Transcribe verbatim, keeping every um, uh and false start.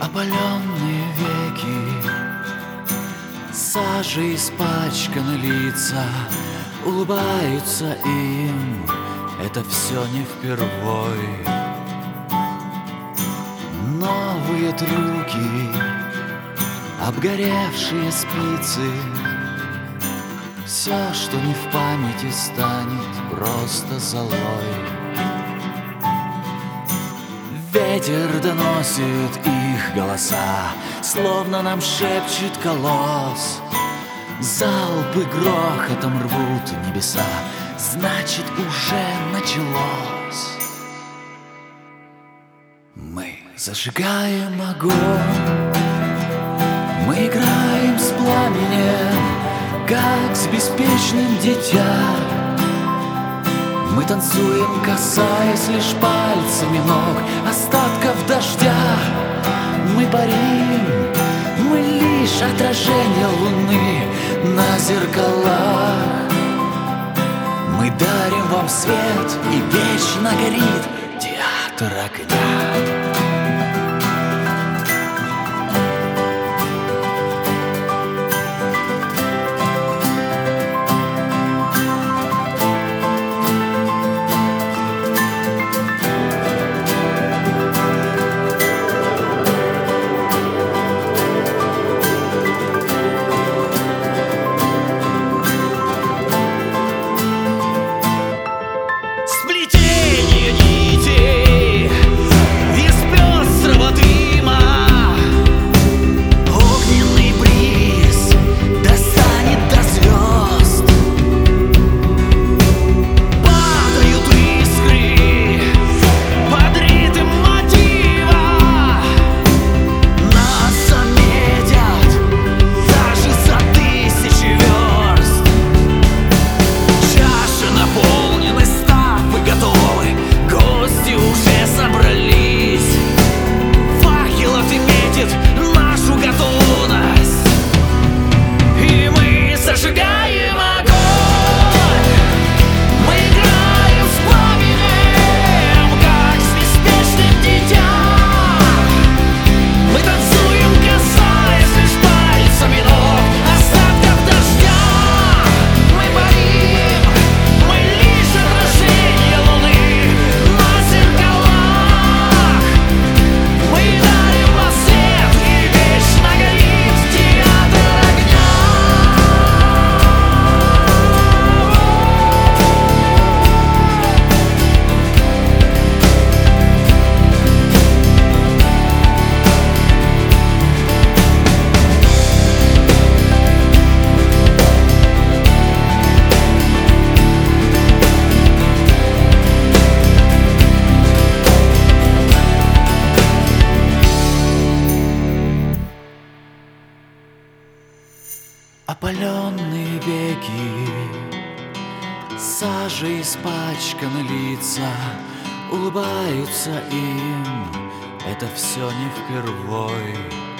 Опаленные веки, сажей испачканы лица, улыбаются им, это все не впервой. Новые трюки, обгоревшие спицы, все, что не в памяти, станет просто золой. Ветер доносит их голоса, словно нам шепчет колосс. Залпы грохотом рвут небеса, значит, уже началось. Мы зажигаем огонь, мы играем с пламенем, как с беспечным дитя. Мы танцуем, касаясь лишь пальцами ног остатков дождя. Мы парим, мы лишь отражение луны на зеркалах. Мы дарим вам свет, и вечно горит театр огня. Опаленные веки, сажей испачканы лица, улыбаются им, это все не впервой.